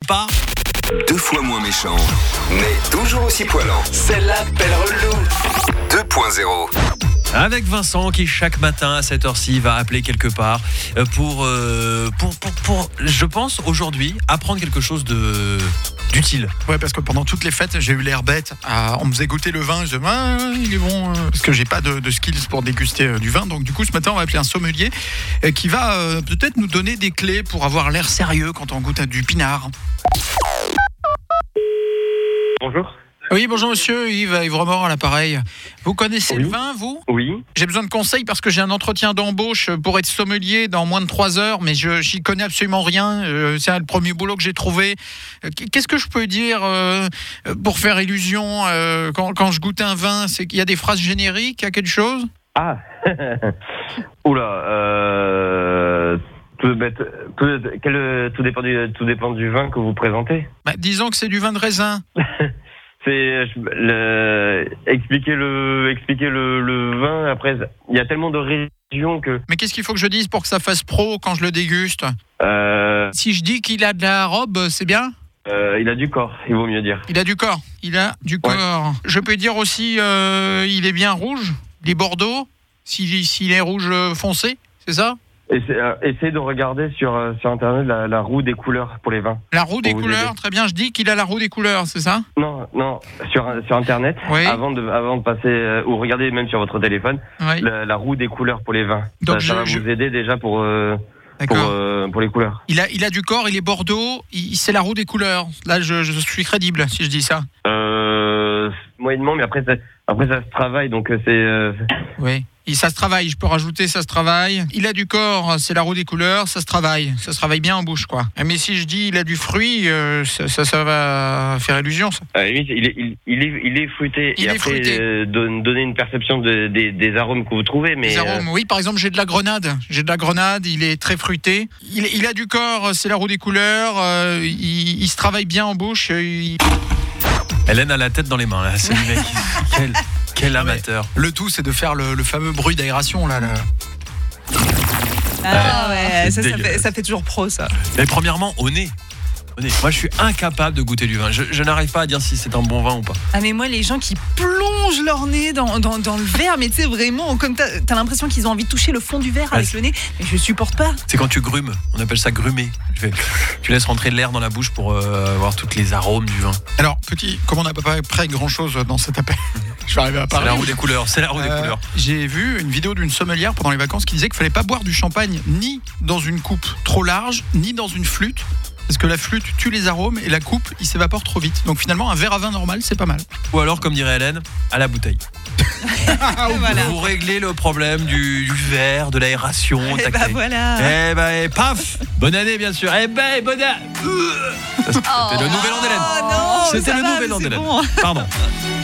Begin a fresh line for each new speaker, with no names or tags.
pas.
2 fois moins méchant, mais toujours aussi poilant. C'est l'appel relou 2.0.
Avec Vincent qui chaque matin à cette heure-ci va appeler quelque part pour je pense aujourd'hui apprendre quelque chose d'utile.
Ouais, parce que pendant toutes les fêtes, j'ai eu l'air bête. On me faisait goûter le vin. Je disais, il est bon. Parce que j'ai pas de skills pour déguster du vin. Donc, du coup, ce matin, on va appeler un sommelier qui va peut-être nous donner des clés pour avoir l'air sérieux quand on goûte du pinard.
Bonjour.
Oui, bonjour monsieur, Yves Remord à l'appareil. Vous connaissez le vin, vous ?
Oui.
J'ai besoin de conseils parce que j'ai un entretien d'embauche pour être sommelier dans moins de 3 heures, mais j'y connais absolument rien. C'est le premier boulot que j'ai trouvé. Qu'est-ce que je peux dire pour faire illusion quand je goûte un vin ? C'est qu'il y a des phrases génériques, il y a quelque chose ?
Ah. Oula. Tout dépend du vin que vous présentez.
Disons que c'est du vin de raisin.
Expliquer le vin. Après, il y a tellement de régions que.
Mais qu'est-ce qu'il faut que je dise pour que ça fasse pro quand je le déguste ? Si je dis qu'il a de la robe, c'est bien ?
Il a du corps, il vaut mieux dire.
Il a du corps. Ouais. Je peux dire aussi, il est bien rouge. Il est bordeaux. S'il est rouge foncé, c'est ça ?
Essayez de regarder sur internet la roue des couleurs pour les vins.
La roue des couleurs, très bien. Je dis qu'il a la roue des couleurs, c'est ça ?
Non, sur internet, oui. Avant de passer ou regardez même sur votre téléphone, oui. la roue des couleurs pour les vins. Donc ça va vous aider déjà pour les couleurs.
Il a du corps, il est bordeaux, c'est la roue des couleurs. Là, je suis crédible si je dis ça.
Moyennement, mais après ça se travaille, donc c'est.
Oui. Et ça se travaille, je peux rajouter ça se travaille. Il a du corps, c'est la roue des couleurs, ça se travaille bien en bouche, quoi. Mais si je dis il a du fruit, ça va faire illusion, ça.
Il est fruité.
Il est fruité.
Donner une perception des arômes que vous trouvez, mais.
Des arômes, oui. Par exemple, j'ai de la grenade, il est très fruité. Il a du corps, c'est la roue des couleurs. Il se travaille bien en bouche.
Hélène a la tête dans les mains là, c'est le mec. Quel amateur.
Le tout, c'est de faire le fameux bruit d'aération là.
Ça fait toujours pro, ça.
Mais premièrement, au nez. Moi, je suis incapable de goûter du vin. Je n'arrive pas à dire si c'est un bon vin ou pas.
Ah, mais moi, les gens qui plongent leur nez dans le verre, mais tu sais, vraiment, comme t'as l'impression qu'ils ont envie de toucher le fond du verre avec le nez, mais je supporte pas.
C'est quand tu grumes. On appelle ça grumer. Tu laisses rentrer l'air dans la bouche pour avoir tous les arômes du vin.
Alors, comme on n'a pas près grand-chose dans cet appel, je vais arriver à parler.
C'est la roue des couleurs.
J'ai vu une vidéo d'une sommelière pendant les vacances qui disait qu'il ne fallait pas boire du champagne ni dans une coupe trop large, ni dans une flûte. Parce que la flûte tue les arômes et la coupe, il s'évapore trop vite. Donc finalement, un verre à vin normal, c'est pas mal.
Ou alors, comme dirait Hélène, à la bouteille.
Voilà.
Vous réglez le problème du verre, de l'aération.
Et voilà.
Et paf. Bonne année, bien sûr. Bonne année. C'était le nouvel an d'Hélène.
Non,
C'était le nouvel an d'Hélène.
Bon.
Pardon.